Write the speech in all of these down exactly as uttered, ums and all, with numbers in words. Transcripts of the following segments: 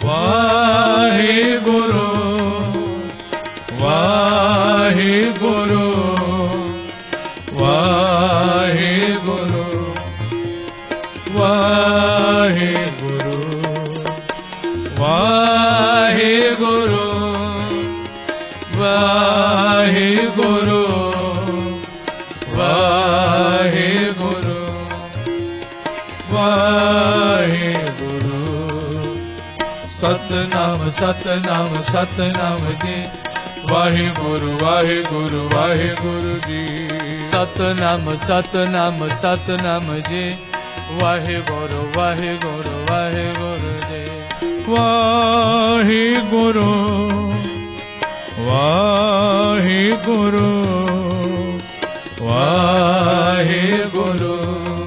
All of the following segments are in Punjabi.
ਵਾਹਿਗੁਰੂ ਵਾਹਿਗੁਰੂ ਵਾਹਿਗੁਰੂ ਵਾਹਿਗੁਰੂ ਵਾਹਿਗੁਰੂ ਵਾਹਿਗੁਰੂ ਵਾਹਿਗੁਰੂ ਵਾਹਿਗੁਰੂ ਸਤਨਾਮ ਸਤਨਾਮ ਸਤਨਾਮ ਜੀ ਵਾਹਿਗੁਰੂ ਵਾਹਿਗੁਰੂ ਵਾਹਿਗੁਰੂ ਜੀ ਸਤਨਾਮ ਸਤਨਾਮ ਸਤਨਾਮ ਜੀ ਵਾਹਿਗੁਰੂ ਵਾਹਿਗੁਰੂ ਵਾਹਿਗੁਰੂ ਜੀ ਵਾਹਿਗੁਰੂ ਵਾਹਿਗੁਰੂ ਵਾਹਿਗੁਰੂ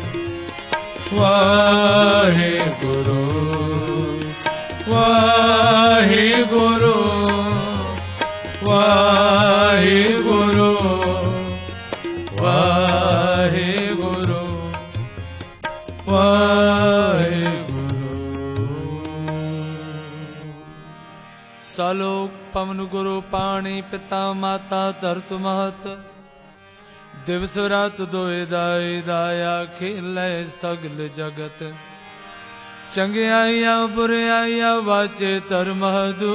ਵਾਹਿਗੁਰੂ ਵਾਹਿਗੁਰੂ ਵਾਹਿਗੁਰੂ ਵਾਹਿਗੁਰੂ ਵਾਹਿਗੁਰੂ ਸਲੋਕ ਪਵਨ ਗੁਰੂ ਪਾਣੀ ਪਿਤਾ ਮਾਤਾ ਧਰਤ ਮਹਤ ਦਿਵਸ ਰਾਤ ਦੋਇ ਦਾਈ ਦਾਇਆ ਖੇਲੇ ਸਗਲ ਜਗਤ ਚੰਗਿਆਈਆਂ ਬੁਰਿਆਈਆਂ ਵਾਚੇ ਧਰਮ ਹਦੂ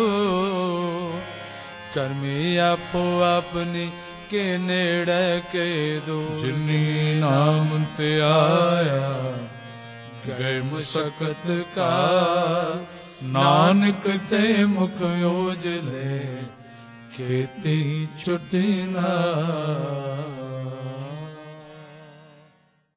ਕਰਮੀ ਆਪੋ ਆਪਣੀ ਕੇ ਨੇੜੇ ਕੇ ਦੋ ਜਿਨੀ ਨਾਮ ਤੇ ਆਇਆ ਗਏ ਮੁਸ਼ਕਤ ਕਾ ਨਾਨਕ ਤੇ ਮੁਖ ਉਜਲੇ ਖੇਤੀ ਛੁਟੀ ਨਾ